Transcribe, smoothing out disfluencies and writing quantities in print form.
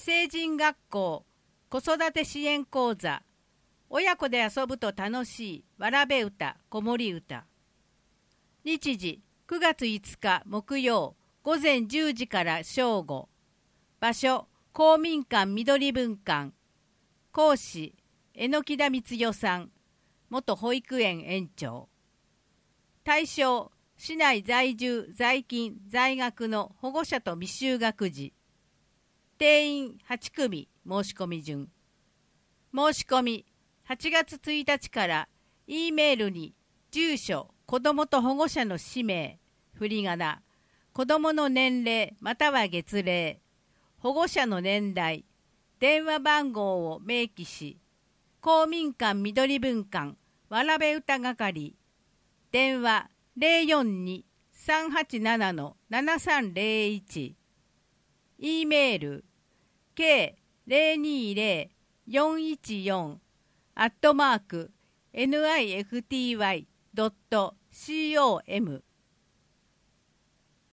成人学校子育て支援講座親子で遊ぶと楽しいわらべ歌子守歌。日時9月5日木曜午前10時から正午。場所公民館緑分館。講師榎田光代さん、元保育園園長。対象市内在住在勤在学の保護者と未就学児。定員8組申し込み順。申し込み8月1日から E メールに住所、子どもと保護者の氏名、振り仮名、子どもの年齢または月齢、保護者の年代、電話番号を明記し、公民館緑分館わらべ歌係、電話 042-387-7301、E メール k020-414@nifty.com